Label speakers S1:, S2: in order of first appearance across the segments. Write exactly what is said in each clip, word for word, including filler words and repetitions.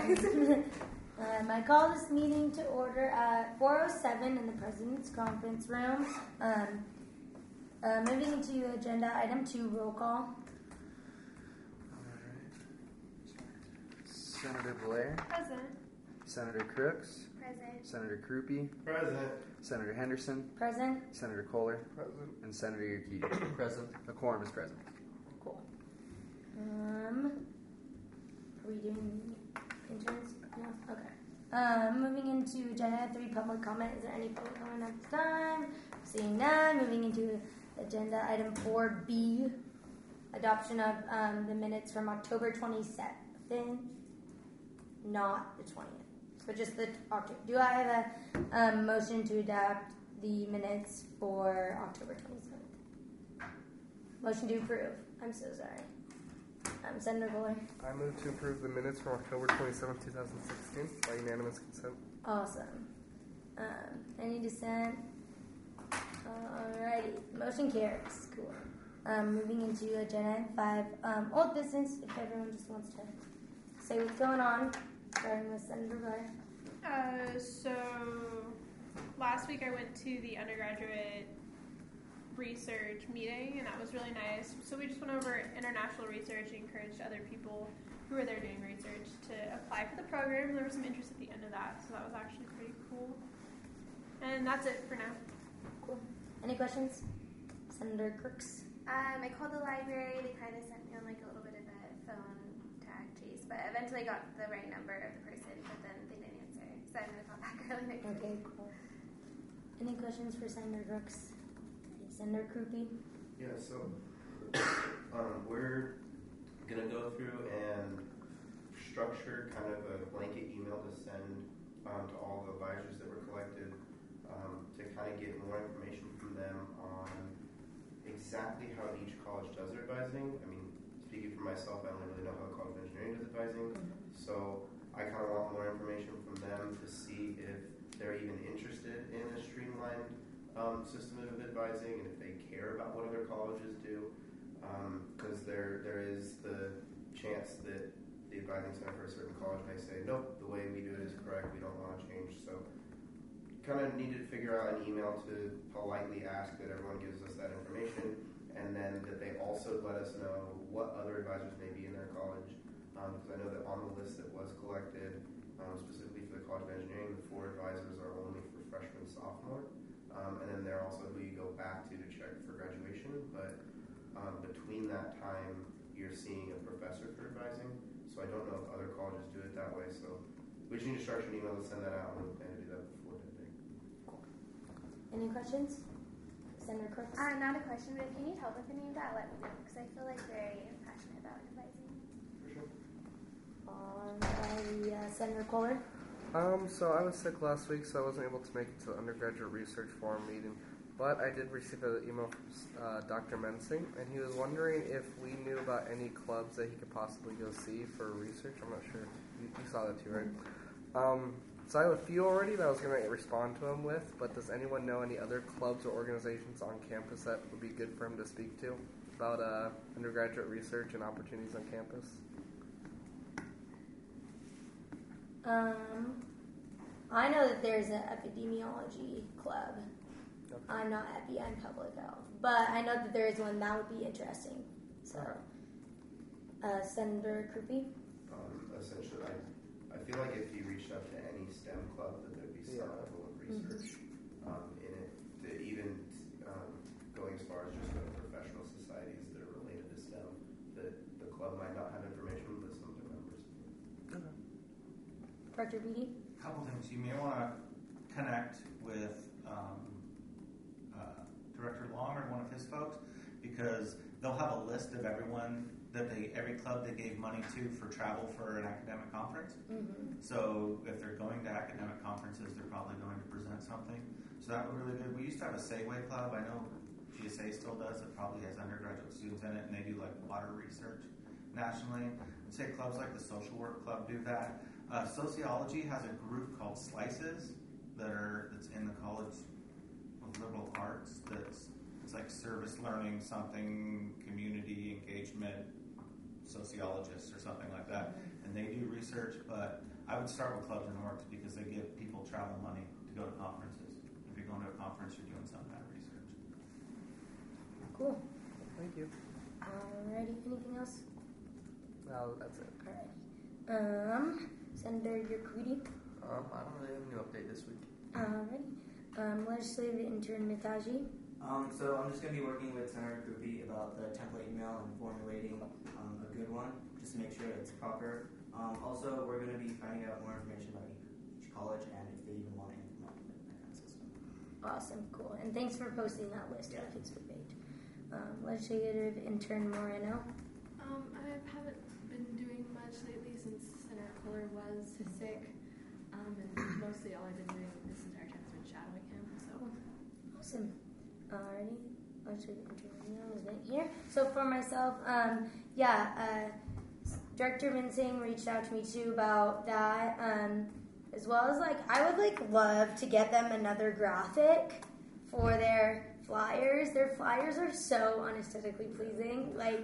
S1: um, I call this meeting to order at four oh seven in the President's Conference Room. Um, uh, moving into agenda item two, roll call.
S2: Senator Blair.
S3: Present.
S2: Senator Crooks.
S3: Present.
S2: Senator Krupe.
S4: Present.
S2: Senator Henderson.
S1: Present.
S2: Senator Kohler.
S4: Present.
S2: And Senator Urquidy.
S4: Present.
S2: A quorum is present.
S1: Cool. Um, are we doing interns? No? Okay. Um, moving into agenda three, public comment. Is there any public comment at this time? Seeing none. Moving into agenda item four B, adoption of um, the minutes from October twenty-second, not the twentieth, but just the October. Do I have a um, motion to adopt the minutes for October twenty-seventh? Motion to approve. I'm so sorry. Um, Senator Kohler.
S4: I move to approve the minutes from October twenty-seventh, twenty sixteen by unanimous consent.
S1: Awesome. Um, any dissent? Alrighty. Motion carries. Cool. Um, moving into agenda item five, um, old business, if everyone just wants to say what's going on, starting with Senator Blair.
S3: Uh, so last week I went to the undergraduate research meeting, and that was really nice. So we just went over international research and encouraged other people who are there doing research to apply for the program. There was some interest at the end of that, so that was actually pretty cool. And that's it for now.
S1: Cool. Any questions? Senator Crooks.
S5: Um, I called the library. They kind of sent me on like a little bit of a phone tag chase, but eventually got the right number of the person, but then they didn't answer. So I'm going to call back early next week.
S1: Okay, cool. Any questions for Senator Crooks? Senator Krupe?
S6: Yeah, so um, we're going to go through and structure kind of a blanket email to send um, to all the advisors that were collected um, to kind of get more information from them on exactly how each college does their advising. I mean, speaking for myself, I don't really know how the College of Engineering does advising, mm-hmm. so I kind of want more information from them to see if they're even interested in a streamlined um, system of advising and if they care about what other colleges do, because um, there there is the chance that the advising center for a certain college may say, nope, the way we do it is correct, we don't want to change. So kind of needed to figure out an email to politely ask that everyone gives us that information, and then that they also let us know what other advisors may be in their college, because um, I know that on the list that was collected, um, specifically for the College of Engineering, the four advisors are only for freshman, sophomore, um, and then they're also who you go back to to check for graduation, but um, between that time, you're seeing a professor for advising, so I don't know if other colleges do it that way, so we just need to structure an email to send that out and plan to do that before that day.
S1: Any questions? Senator Crooks?
S5: Uh, not a question, but if you need help with any of that, let me know, because I feel like very passionate about advising.
S6: For sure.
S1: Alrighty, uh, Senator Kohler?
S4: Um, so I was sick last week, so I wasn't able to make it to the undergraduate research forum meeting, but I did receive an email from uh, Doctor Mensing, and he was wondering if we knew about any clubs that he could possibly go see for research. I'm not sure. You, you saw that too, right? Um, So I have a few already that I was going to respond to him with, but does anyone know any other clubs or organizations on campus that would be good for him to speak to about uh, undergraduate research and opportunities on campus?
S1: Um, I know that there's an epidemiology club.
S4: Okay.
S1: I'm not epi, I'm public health. But I know that there is one that would be interesting. So, uh, Senator Krupe?
S6: Um, essentially, I, I feel like if you reached out to any STEM club, that there'd be some
S4: Yeah.
S6: level of research mm-hmm. um, in it. To even um, going as far as just the professional societies that are related to STEM, that the club might not have information, but some of their members do.
S4: Okay.
S1: Director Beatty?
S7: A couple things. You may want to connect with um, uh, Director Long or one of his folks, because they'll have a list of everyone that they, every club they gave money to for travel for an academic conference. Mm-hmm. So if they're going to academic conferences, they're probably going to present something. So that would be really good. We used to have a Sayway club. I know G S A still does. It probably has undergraduate students in it, and they do like water research nationally. I'd say clubs like the Social Work Club do that. Uh, sociology has a group called Slices that are that's in the College of Liberal Arts. That's it's like service learning, something, community engagement, sociologists or something like that, and they do research. But I would start with clubs and orgs because they give people travel money to go to conferences. If you're going to a conference, you're doing some kind of research.
S1: Cool.
S4: Thank you.
S1: Alrighty. Anything else?
S4: No, that's it.
S1: Alrighty. Um, Senator Yerkudi.
S2: Um, I don't really have a new update this week.
S1: Alrighty. Um, legislative intern Mitaji.
S8: Um, so I'm just going to be working with Senator Krupi about the template email and formulating um, a good one, just to make sure it's proper. Um, also, we're going to be finding out more information about each college and if they even want to implement that kind of system.
S1: Awesome, cool. And thanks for posting that list on Facebook page. Um, legislative intern Moreno.
S9: Um, I haven't been doing much lately since Senator Kohler was sick, um, and mostly all I've been doing this entire time has been shadowing him. So
S1: Awesome. Alrighty. Legislative intern Moreno isn't here. So for myself, um, yeah, uh, Director Mincing reached out to me too about that, um, as well as like I would like love to get them another graphic for their flyers. Their flyers are so unaesthetically pleasing. Like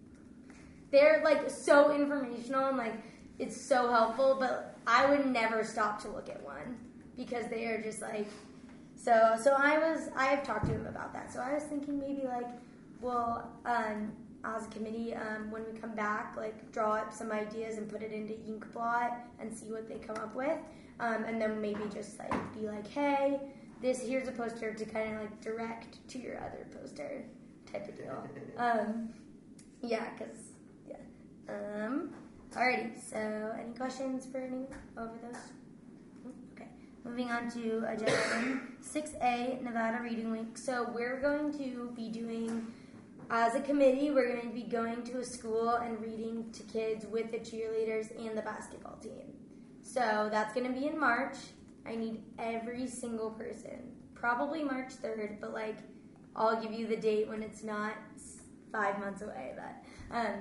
S1: they're like so informational and like it's so helpful, but I would never stop to look at one because they are just like so. So I was I've talked to him about that. So I was thinking maybe like well. Um, as a committee, um, when we come back, like draw up some ideas and put it into Inkblot and see what they come up with, um, and then maybe just like be like, hey, this here's a poster to kind of like direct to your other poster type of deal. Um, yeah, because yeah. Um, alrighty. So any questions for any over those? Okay. Moving on to agenda item six A, Nevada Reading Week. So we're going to be doing. As a committee, we're going to be going to a school and reading to kids with the cheerleaders and the basketball team. So that's going to be in March. I need every single person. Probably March third, but like I'll give you the date when it's not five months away. But um,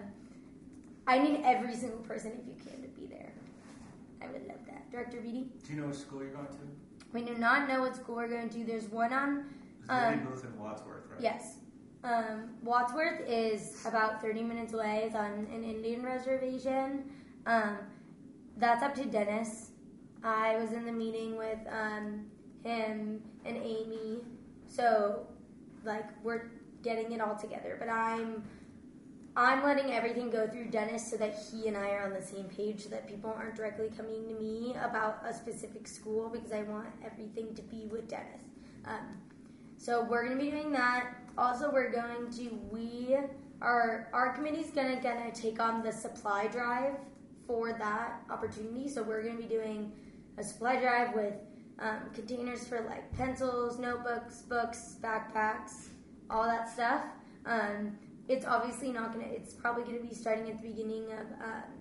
S1: I need every single person if you can to be there. I would love that. Director Beatty?
S7: Do you know which school you're going to?
S1: We do not know what school we're going to. There's one on...
S7: It's
S1: Um,
S7: Booth in Wadsworth, right?
S1: yes. Um, Wadsworth is about thirty minutes away. It's on an Indian reservation. Um, that's up to Dennis. I was in the meeting with um, him and Amy. So, like, we're getting it all together. But I'm I'm letting everything go through Dennis so that he and I are on the same page so that people aren't directly coming to me about a specific school because I want everything to be with Dennis. Um, so we're going to be doing that. Also, we're going to, we, our, our committee's going to gonna take on the supply drive for that opportunity. So we're going to be doing a supply drive with um, containers for like pencils, notebooks, books, backpacks, all that stuff. Um, it's obviously not going to, it's probably going to be starting at the beginning of um,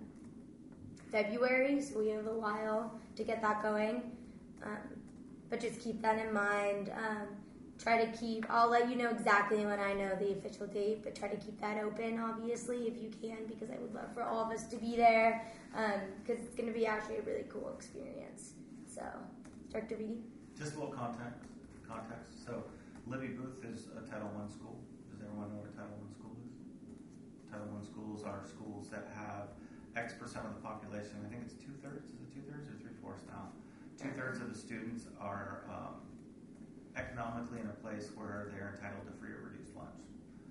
S1: February, so we have a while to get that going. Um, but just keep that in mind. Um, try to keep, I'll let you know exactly when I know the official date, but try to keep that open, obviously, if you can, because I would love for all of us to be there, because um, it's going to be actually a really cool experience. So, Director Beatty?
S7: Just a little context. context. So, Libby Booth is a Title One school. Does everyone know what a Title One school is? Title One schools are schools that have X percent of the population. I think it's two-thirds. Is it two-thirds or three-fourths now? Two-thirds of the students are um, economically in a place where they're entitled to free or reduced lunch.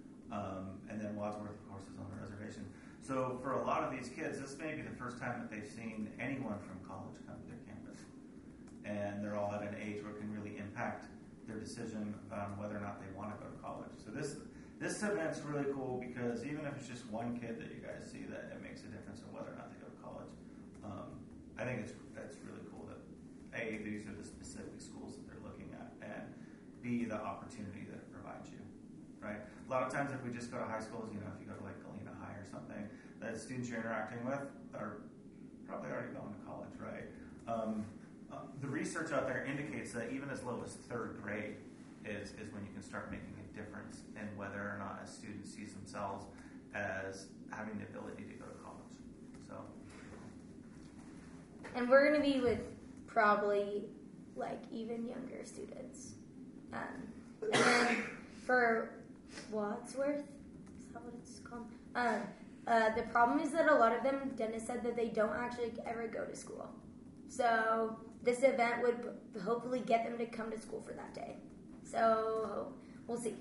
S7: Um, and then Wadsworth, of course, is on the reservation. So for a lot of these kids, this may be the first time that they've seen anyone from college come to their campus. And they're all at an age where it can really impact their decision on whether or not they want to go to college. So this this event's really cool because even if it's just one kid that you guys see, that it makes a difference in whether or not they go to college. Um, I think it's that's really cool that A, these are the specific schools that they're looking at, and B, the opportunity that it provides you, right? A lot of times if we just go to high schools, you know, if you go to like Galena High or something, the students you're interacting with are probably already going to college, right? Um, uh, the research out there indicates that even as low as third grade is, is when you can start making a difference in whether or not a student sees themselves as having the ability to go to college. So,
S1: And we're going to be with probably like even younger students. Um, and then for Wadsworth, is that what it's called? Um, uh, the problem is that a lot of them, Dennis said that they don't actually ever go to school. So this event would p- hopefully get them to come to school for that day. So we'll see.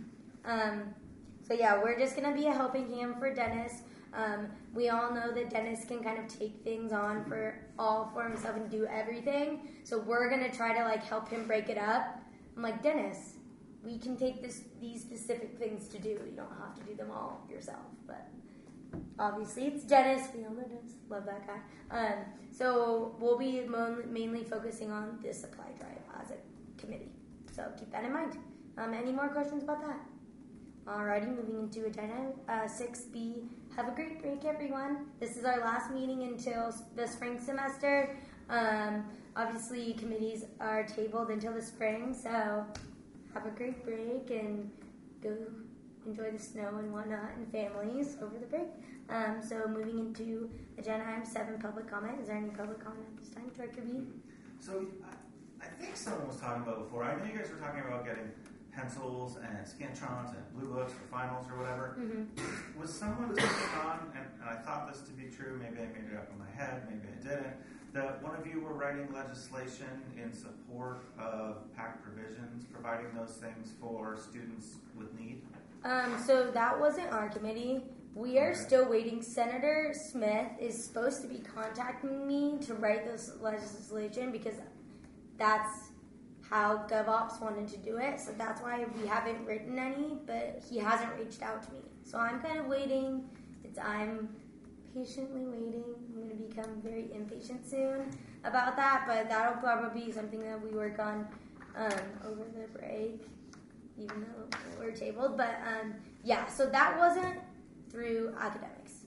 S1: um, so yeah, we're just gonna be a helping hand for Dennis. Um, we all know that Dennis can kind of take things on for all for himself and do everything. So we're gonna try to like help him break it up. I'm like, Dennis, we can take this these specific things to do. You don't have to do them all yourself. But obviously it's Dennis. We all know Dennis. Love that guy. Um, so we'll be mo- mainly focusing on this supply drive as a committee. So keep that in mind. Um, any more questions about that? Alrighty, moving into agenda uh, six B. Have a great break, everyone. This is our last meeting until the spring semester. Um, obviously, committees are tabled until the spring, so have a great break and go enjoy the snow and whatnot and families over the break. Um, so moving into agenda item seven, public comment. Is there any public comment at this time? Director B?
S7: So I, I think someone was talking about before. I know you guys were talking about getting pencils and scantrons and blue books for finals or whatever.
S1: Mm-hmm.
S7: Was someone taking on, and, and I thought this to be true, maybe I made it up in my head, maybe I didn't, that one of you were writing legislation in support of PAC provisions, providing those things for students with need?
S1: Um, so that wasn't our committee. We are
S7: Okay.
S1: still waiting. Senator Smith is supposed to be contacting me to write this legislation because that's how GovOps wanted to do it. So that's why we haven't written any, but he hasn't reached out to me. So I'm kind of waiting. It's, I'm patiently waiting. I'm going to become very impatient soon about that, but that'll probably be something that we work on um, over the break, even though we're tabled. But um, yeah, so that wasn't through academics.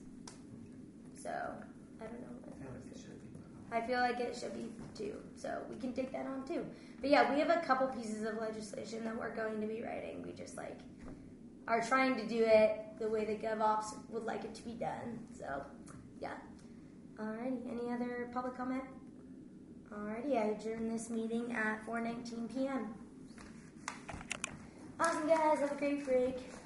S1: So I don't know.
S7: I feel like it should be.
S1: I feel like it should be too. So we can take that on too. But yeah, we have a couple pieces of legislation that we're going to be writing. We just like are trying to do it the way that GovOps would like it to be done. So yeah. Alrighty. Any other public comment? Alrighty, I adjourn this meeting at four nineteen p.m. Awesome guys, have a great break.